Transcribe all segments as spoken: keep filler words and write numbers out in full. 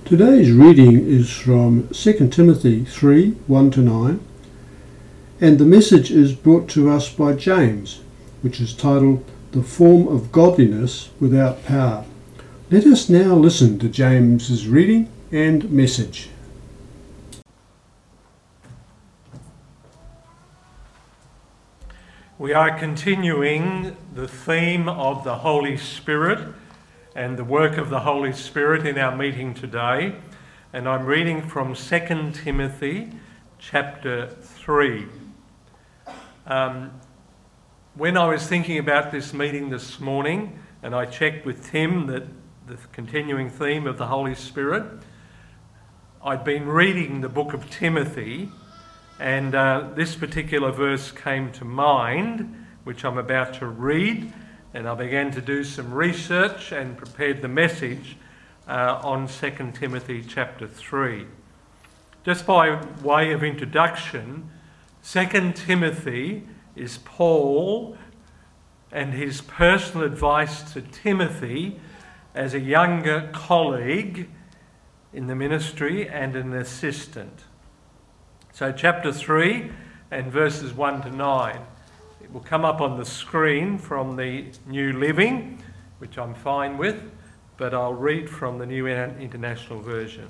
Today's reading is from Second Timothy three, one to nine, and the message is brought to us by James, which is titled, The Form of Godliness Without Power. Let us now listen to James's reading and message. We are continuing the theme of the Holy Spirit and the work of the Holy Spirit in our meeting today. And I'm reading from Second Timothy chapter three. Um, when I was thinking about this meeting this morning, and I checked with Tim that the continuing theme of the Holy Spirit, I'd been reading the book of Timothy, and uh, this particular verse came to mind, which I'm about to read. And I began to do some research and prepared the message uh, on Second Timothy chapter three. Just by way of introduction, Second Timothy is Paul and his personal advice to Timothy as a younger colleague in the ministry and an assistant. So chapter three and verses one to nine. It will come up on the screen from the New Living, which I'm fine with, but I'll read from the New International Version.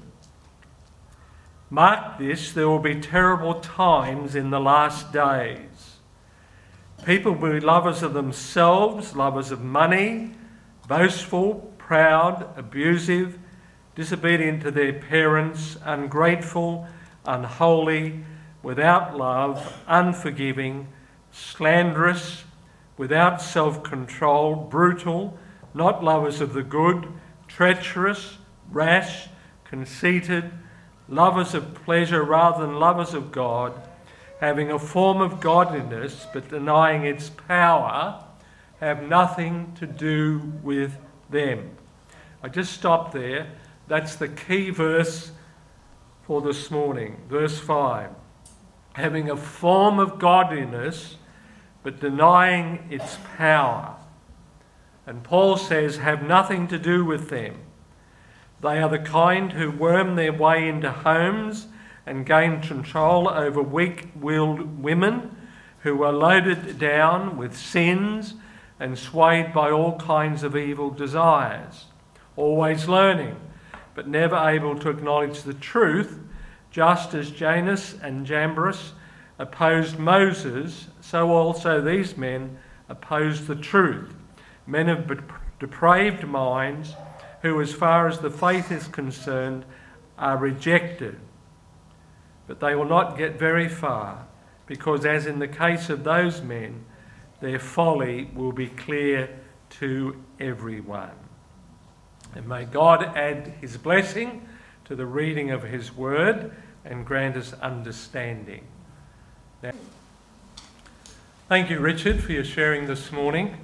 Mark this, there will be terrible times in the last days. People will be lovers of themselves, lovers of money, boastful, proud, abusive, disobedient to their parents, ungrateful, unholy, without love, unforgiving, slanderous, without self-control, brutal, not lovers of the good, treacherous, rash, conceited, lovers of pleasure rather than lovers of God, having a form of godliness but denying its power, have nothing to do with them. I just stopped there. That's the key verse for this morning. Verse five. Having a form of godliness but denying its power. And Paul says, have nothing to do with them. They are the kind who worm their way into homes and gain control over weak-willed women who are loaded down with sins and swayed by all kinds of evil desires, always learning, but never able to acknowledge the truth, just as Janus and Jambres opposed Moses, so also these men oppose the truth. Men of depraved minds who, as far as the faith is concerned, are rejected. But they will not get very far, because as in the case of those men, their folly will be clear to everyone. And may God add his blessing to the reading of his word and grant us understanding. Now, thank you, Richard, for your sharing this morning.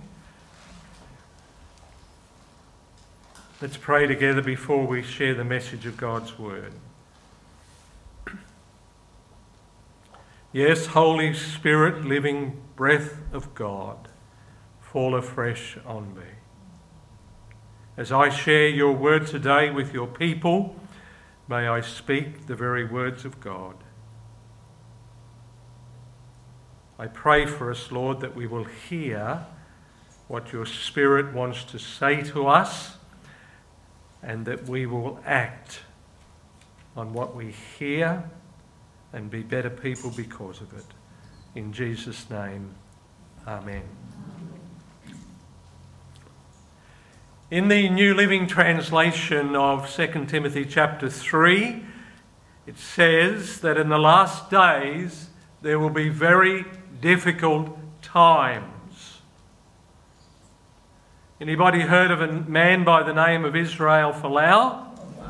Let's pray together before we share the message of God's word. Yes, Holy Spirit, living breath of God, fall afresh on me. As I share your word today with your people, may I speak the very words of God. I pray for us, Lord, that we will hear what your Spirit wants to say to us, and that we will act on what we hear and be better people because of it. In Jesus' name, amen. In the New Living Translation of Second Timothy chapter three, it says that in the last days there will be very difficult times. Anybody heard of a man by the name of Israel Folau?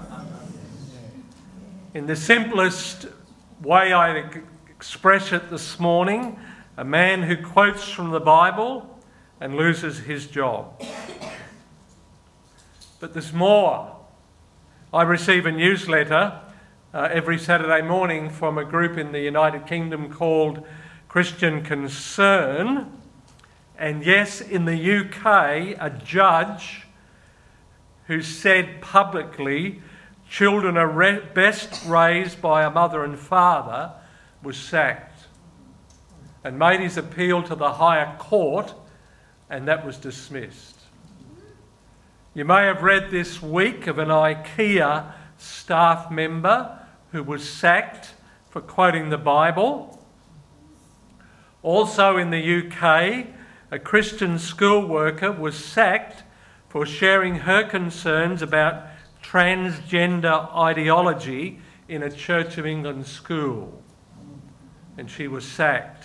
In the simplest way I express it this morning, a man who quotes from the Bible and loses his job. But there's more. I receive a newsletter uh, every Saturday morning from a group in the United Kingdom called Christian Concern. And yes, in the U K, a judge who said publicly children are re- best raised by a mother and father, was sacked and made his appeal to the higher court, and that was dismissed. You may have read this week of an IKEA staff member who was sacked for quoting the Bible. Also in the U K, a Christian school worker was sacked for sharing her concerns about transgender ideology in a Church of England school, and she was sacked.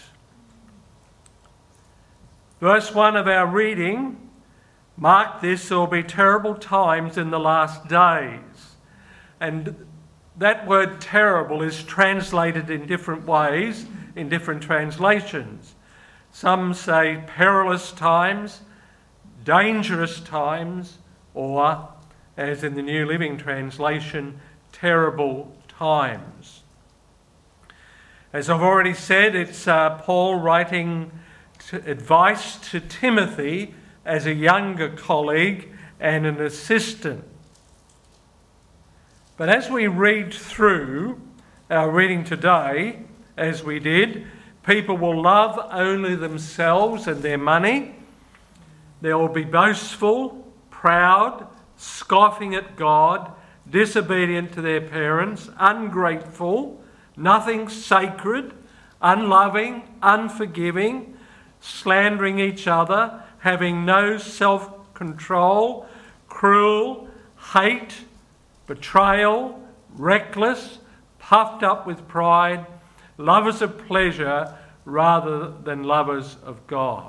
Verse one of our reading, "Mark this, there will be terrible times in the last days." And that word terrible is translated in different ways in different translations. Some say perilous times, dangerous times, or, as in the New Living Translation, terrible times. As I've already said, it's uh, Paul writing to advice to Timothy as a younger colleague and an assistant. But as we read through our reading today, as we did, people will love only themselves and their money. They will be boastful, proud, scoffing at God, disobedient to their parents, ungrateful, nothing sacred, unloving, unforgiving, slandering each other, having no self-control, cruel, hate, betrayal, reckless, puffed up with pride, lovers of pleasure rather than lovers of God.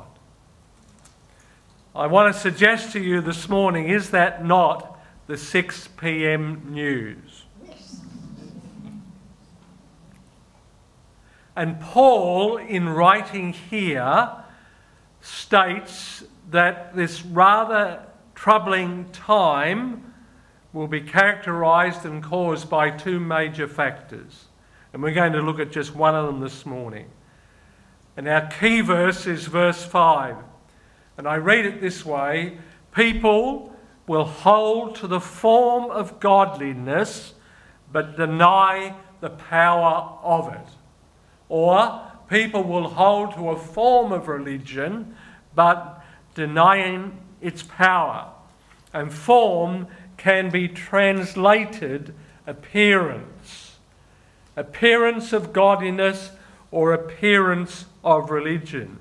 I want to suggest to you this morning, is that not the six p.m. news? And Paul, in writing here, states that this rather troubling time will be characterised and caused by two major factors. And we're going to look at just one of them this morning. And our key verse is verse five. And I read it this way: people will hold to the form of godliness, but deny the power of it. Or people will hold to a form of religion, but denying its power. And form can be translated appearance. Appearance of godliness or appearance of religion.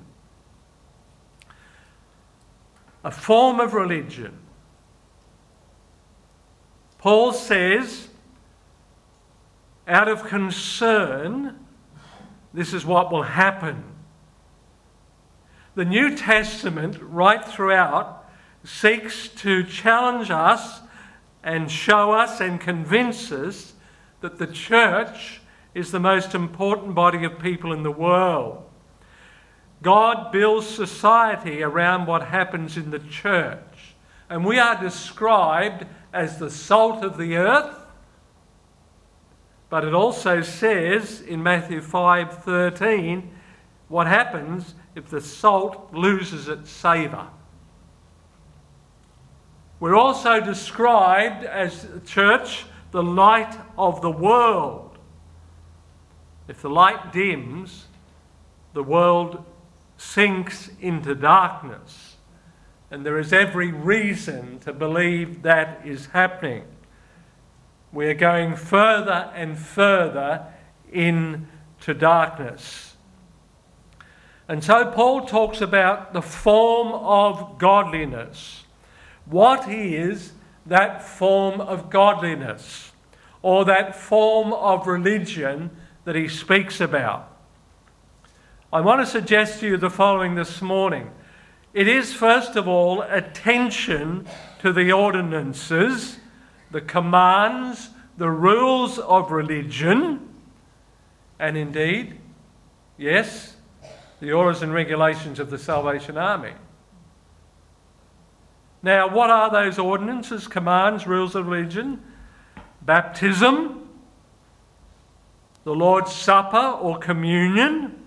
A form of religion. Paul says, out of concern, this is what will happen. The New Testament, right throughout, seeks to challenge us and show us and convince us that the church is the most important body of people in the world. God builds society around what happens in the church. And we are described as the salt of the earth. But it also says in Matthew five thirteen, what happens if the salt loses its savour. We're also described as the church, the light of the world. If the light dims, the world sinks into darkness. And there is every reason to believe that is happening. We are going further and further into darkness. And so Paul talks about the form of godliness. What is that form of godliness, or that form of religion that he speaks about? I want to suggest to you the following this morning. It is, first of all, attention to the ordinances, the commands, the rules of religion, and indeed, yes, the orders and regulations of the Salvation Army. Now, what are those ordinances, commands, rules of religion? Baptism, the Lord's Supper or communion,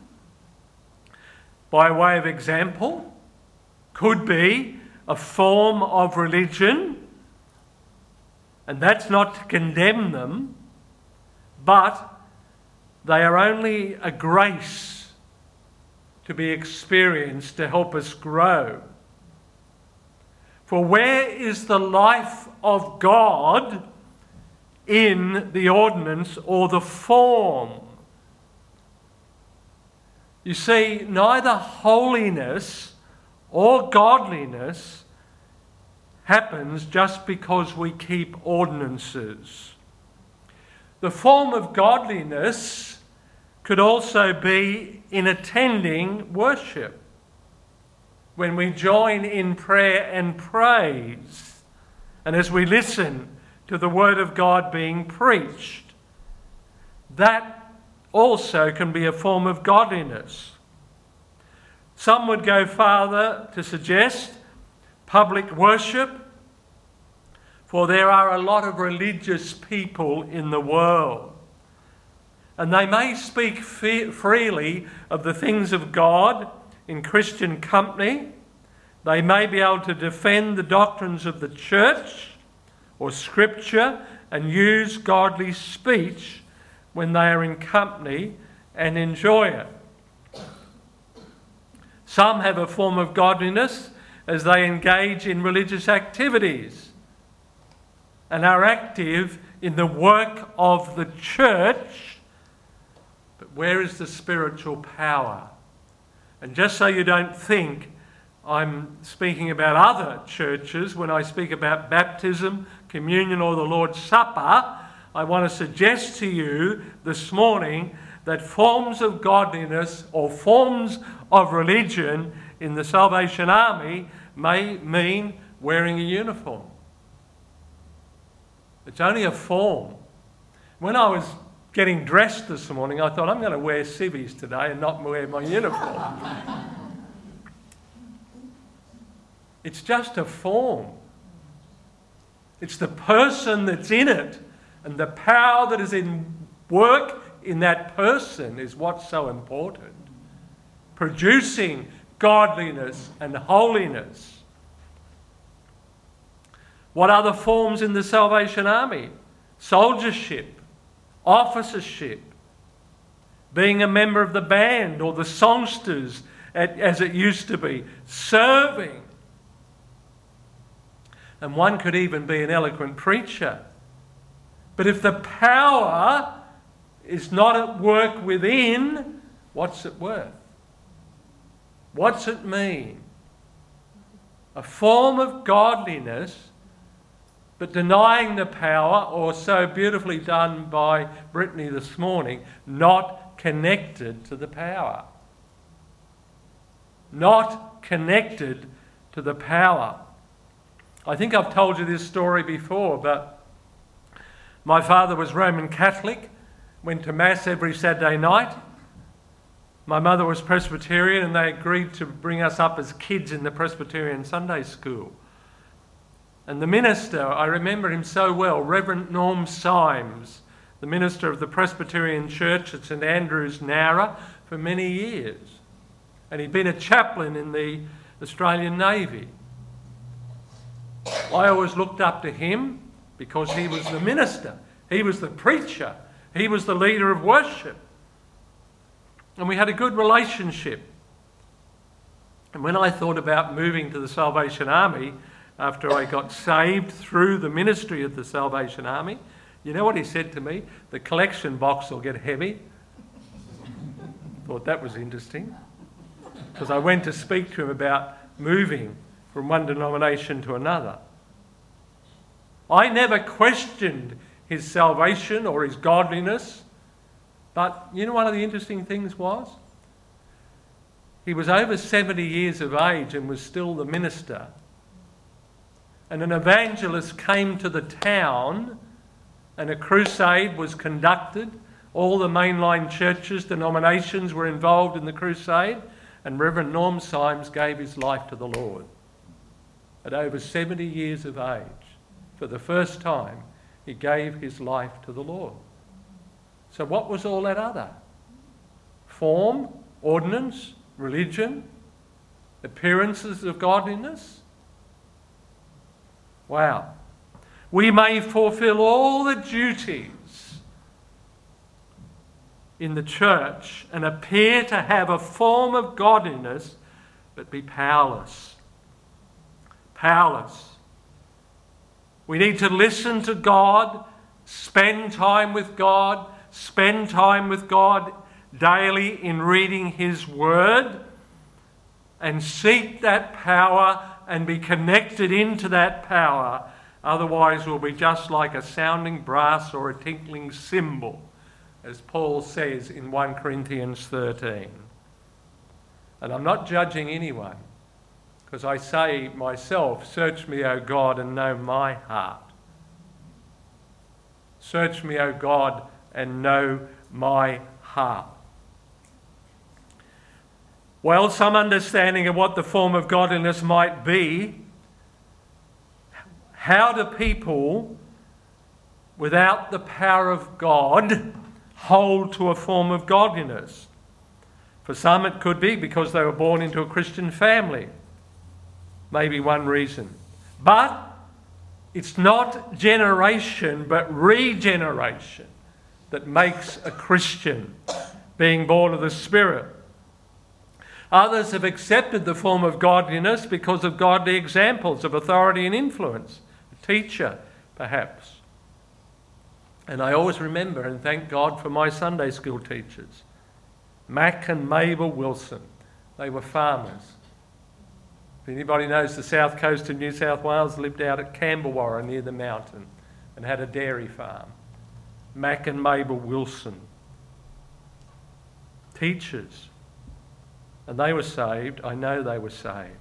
by way of example, could be a form of religion. And that's not to condemn them, but they are only a grace to be experienced to help us grow. For where is the life of God in the ordinance or the form? You see, neither holiness or godliness happens just because we keep ordinances. The form of godliness could also be in attending worship, when we join in prayer and praise, and as we listen to the Word of God being preached. That also can be a form of godliness. Some would go farther to suggest public worship, for there are a lot of religious people in the world, and they may speak fe- freely of the things of God in Christian company. They may be able to defend the doctrines of the church or Scripture and use godly speech when they are in company and enjoy it. Some have a form of godliness as they engage in religious activities and are active in the work of the church. But where is the spiritual power? And just so you don't think I'm speaking about other churches when I speak about baptism, communion or the Lord's Supper, I want to suggest to you this morning that forms of godliness or forms of religion in the Salvation Army may mean wearing a uniform. It's only a form. When I was getting dressed this morning, I thought I'm going to wear civvies today and not wear my uniform. It's just a form. It's the person that's in it, and the power that is in work in that person is what's so important. Producing godliness and holiness. What other forms in the Salvation Army? Soldiership, officership, being a member of the band or the songsters as it used to be, serving. And one could even be an eloquent preacher. But if the power is not at work within, what's it worth? What's it mean? A form of godliness, but denying the power, or so beautifully done by Brittany this morning, not connected to the power. Not connected to the power. I think I've told you this story before, but my father was Roman Catholic, went to Mass every Saturday night. My mother was Presbyterian, and they agreed to bring us up as kids in the Presbyterian Sunday school. And the minister, I remember him so well, Reverend Norm Symes, the minister of the Presbyterian Church at St Andrews, Nowra, for many years. And he'd been a chaplain in the Australian Navy. I always looked up to him because he was the minister, he was the preacher, he was the leader of worship. And we had a good relationship. And when I thought about moving to the Salvation Army, after I got saved through the ministry of the Salvation Army, you know what he said to me? The collection box will get heavy. Thought that was interesting. Because I went to speak to him about moving from one denomination to another. I never questioned his salvation or his godliness. But you know one of the interesting things was? He was over seventy years of age and was still the minister. And an evangelist came to the town and a crusade was conducted. All the mainline churches, denominations were involved in the crusade, and Reverend Norm Symes gave his life to the Lord. At over seventy years of age, for the first time, he gave his life to the Lord. So what was all that other? Form, ordinance, religion, appearances of godliness? Wow. We may fulfill all the duties in the church and appear to have a form of godliness, but be powerless. Powerless. We need to listen to God, spend time with God, spend time with God daily in reading His Word, and seek that power and be connected into that power. Otherwise we'll be just like a sounding brass or a tinkling cymbal, as Paul says in First Corinthians thirteen. And I'm not judging anyone, because I say myself, search me, O God, and know my heart. Search me, O God, and know my heart. Well, some understanding of what the form of godliness might be. How do people without the power of God hold to a form of godliness? For some it could be because they were born into a Christian family. Maybe one reason. But it's not generation but regeneration that makes a Christian, being born of the Spirit. Others have accepted the form of godliness because of godly examples of authority and influence. A teacher, perhaps. And I always remember and thank God for my Sunday school teachers. Mac and Mabel Wilson. They were farmers. If anybody knows the south coast of New South Wales, lived out at Camberwarra near the mountain and had a dairy farm. Mac and Mabel Wilson. Teachers. And they were saved. I know they were saved.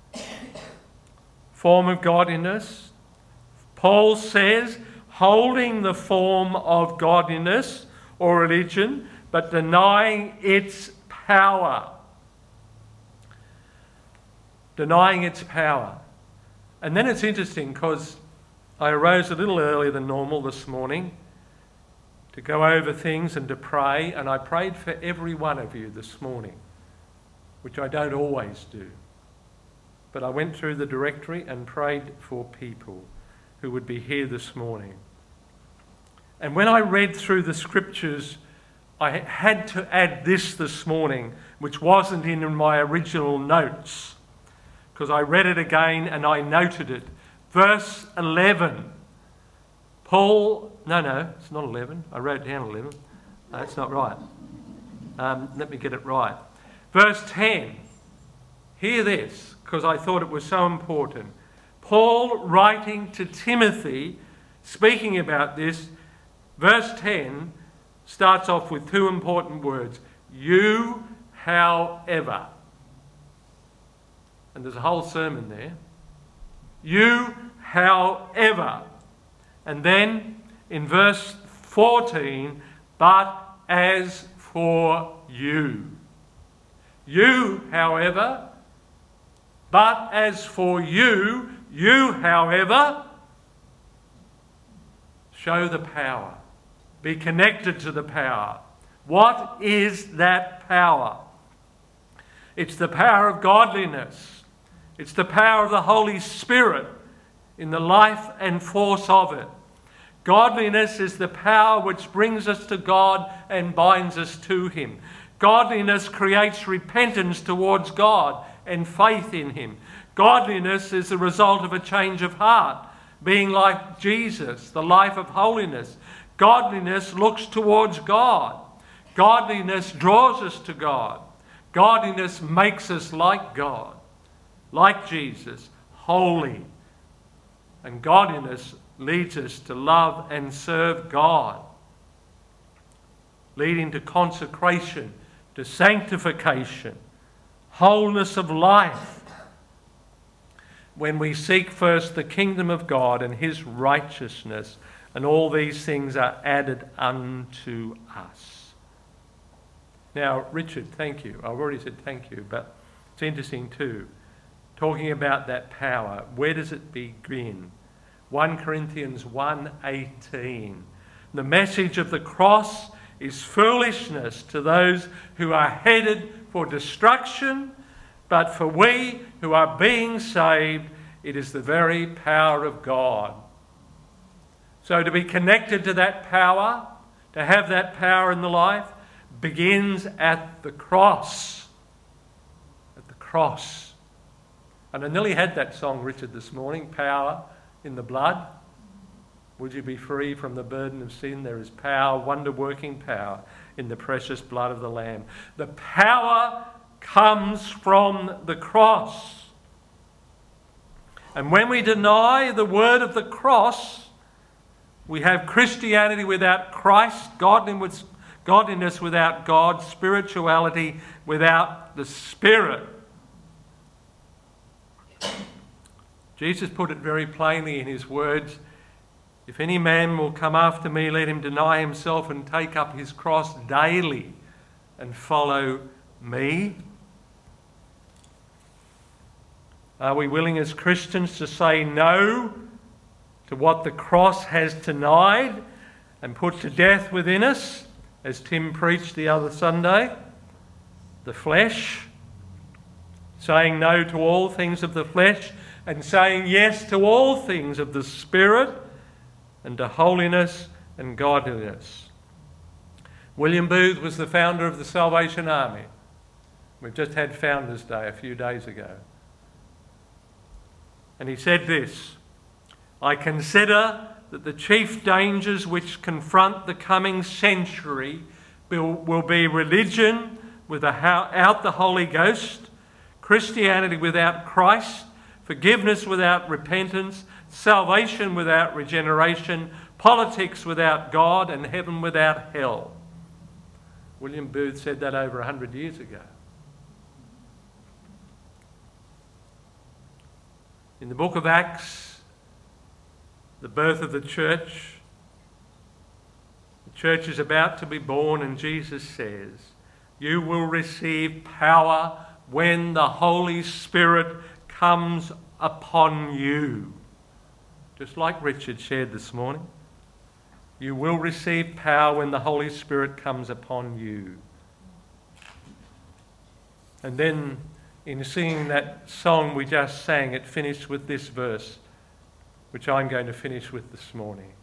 Form of godliness. Paul says, holding the form of godliness or religion, but denying its power. Denying its power. And then it's interesting because I arose a little earlier than normal this morning to go over things and to pray, and I prayed for every one of you this morning, which I don't always do. But I went through the directory and prayed for people who would be here this morning. And when I read through the scriptures, I had to add this this morning, which wasn't in my original notes, because I read it again and I noted it. Verse eleven. Paul, no, no, it's not eleven. I wrote down eleven. No, that's not right. Um, let me get it right. Verse ten. Hear this, because I thought it was so important. Paul writing to Timothy, speaking about this, verse ten starts off with two important words. You, however. And there's a whole sermon there. You, however. And then in verse fourteen, but as for you. You, however, but as for you, you, however, show the power. Be connected to the power. What is that power? It's the power of godliness. It's the power of the Holy Spirit in the life and force of it. Godliness is the power which brings us to God and binds us to Him. Godliness creates repentance towards God and faith in Him. Godliness is the result of a change of heart, being like Jesus, the life of holiness. Godliness looks towards God. Godliness draws us to God. Godliness makes us like God, like Jesus, holy. And godliness leads us to love and serve God, leading to consecration, to sanctification, wholeness of life. When we seek first the kingdom of God and His righteousness, and all these things are added unto us. Now, Richard, thank you. I've already said thank you, but it's interesting too. Talking about that power, where does it begin? First Corinthians one eighteen. The message of the cross is foolishness to those who are headed for destruction, but for we who are being saved, it is the very power of God. So to be connected to that power, to have that power in the life, begins at the cross. At the cross. And I nearly had that song, Richard, this morning, Power in the Blood. Would you be free from the burden of sin? There is power, wonder-working power in the precious blood of the Lamb. The power comes from the cross. And when we deny the word of the cross, we have Christianity without Christ, godliness godliness without God, spirituality without the Spirit. Jesus put it very plainly in his words, if any man will come after me, let him deny himself and take up his cross daily and follow me. Are we willing as Christians to say no to what the cross has denied and put to death within us, as Tim preached the other Sunday? The flesh, saying no to all things of the flesh and saying yes to all things of the Spirit and to holiness and godliness. William Booth was the founder of the Salvation Army. We've just had Founders' Day a few days ago. And he said this, I consider that the chief dangers which confront the coming century will, will be religion without the Holy Ghost, Christianity without Christ, forgiveness without repentance, salvation without regeneration, politics without God, and heaven without hell. William Booth said that over a hundred years ago. In the book of Acts, the birth of the church, the church is about to be born, and Jesus says, you will receive power when the Holy Spirit comes upon you. Just like Richard shared this morning. You will receive power when the Holy Spirit comes upon you. And then in singing that song we just sang, it finished with this verse, which I'm going to finish with this morning.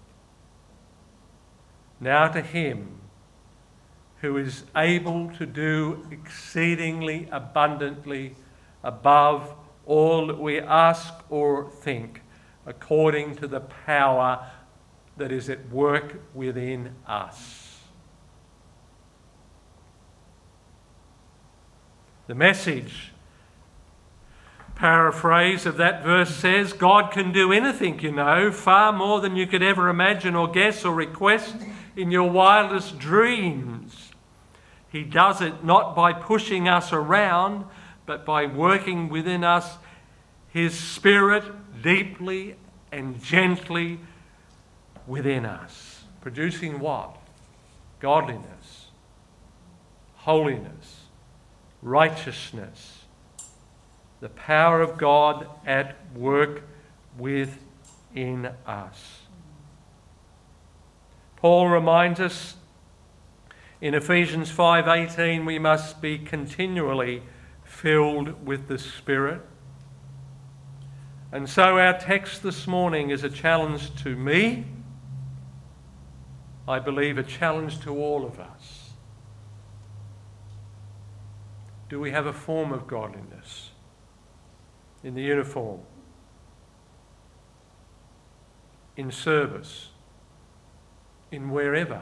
Now to him who is able to do exceedingly abundantly above all that we ask or think, according to the power that is at work within us. The Message paraphrase of that verse says, God can do anything, you know, far more than you could ever imagine or guess or request in your wildest dreams. He does it not by pushing us around, but by working within us his Spirit deeply and gently within us. Producing what? Godliness, holiness, righteousness. The power of God at work within us. Paul reminds us in Ephesians five eighteen we must be continually filled with the Spirit. And so our text this morning is a challenge to me, I believe a challenge to all of us. Do we have a form of godliness in the uniform, in service, in wherever?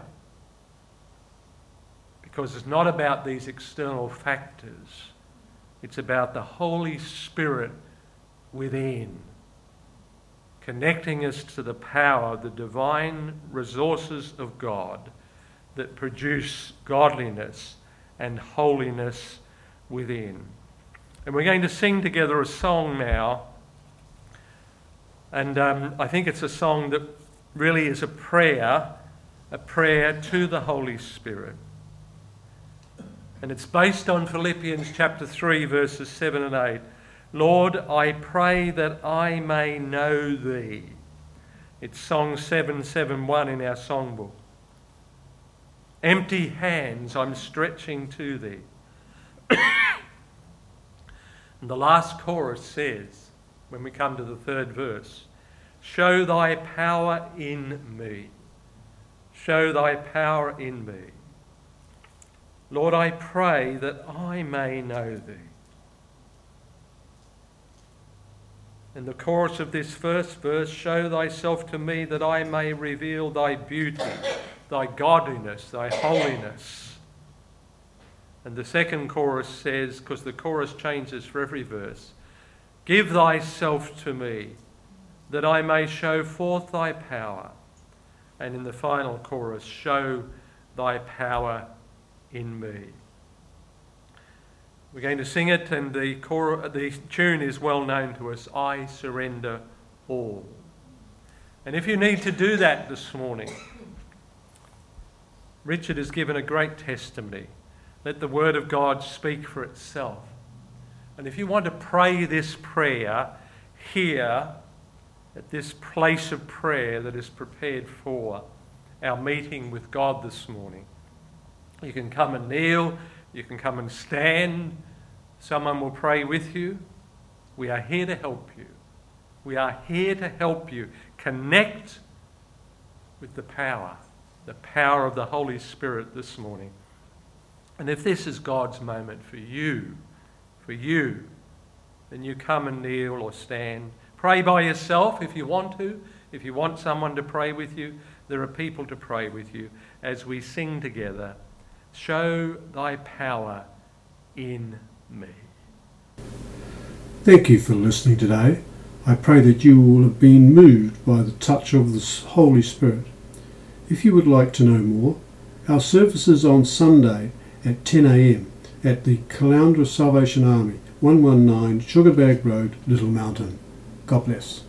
Because it's not about these external factors. It's about the Holy Spirit within, connecting us to the power, the divine resources of God that produce godliness and holiness within. And we're going to sing together a song now. And um, I think it's a song that really is a prayer, a prayer to the Holy Spirit. And it's based on Philippians chapter three, verses seven and eight. Lord, I pray that I may know thee. It's song seven seven one in our songbook. Empty hands I'm stretching to thee. And the last chorus says, when we come to the third verse, Show thy power in me. Show thy power in me. Lord, I pray that I may know thee. In the chorus of this first verse, show thyself to me that I may reveal thy beauty, thy godliness, thy holiness. And the second chorus says, because the chorus changes for every verse, give thyself to me that I may show forth thy power. And in the final chorus, show thy power in me. We're going to sing it, and the, chor- the tune is well known to us, I surrender all. And if you need to do that this morning, Richard has given a great testimony. Let the word of God speak for itself. And if you want to pray this prayer here, at this place of prayer that is prepared for our meeting with God this morning, you can come and kneel, you can come and stand. Someone will pray with you. We are here to help you. We are here to help you connect with the power, the power of the Holy Spirit this morning. And if this is God's moment for you, for you, then you come and kneel or stand. Pray by yourself if you want to. If you want someone to pray with you, there are people to pray with you as we sing together. Show thy power in me. Thank you for listening today. I pray that you will have been moved by the touch of the Holy Spirit. If you would like to know more, our services on Sunday at ten a.m. at the Caloundra Salvation Army, one one nine Sugarbag Road, Little Mountain. God bless.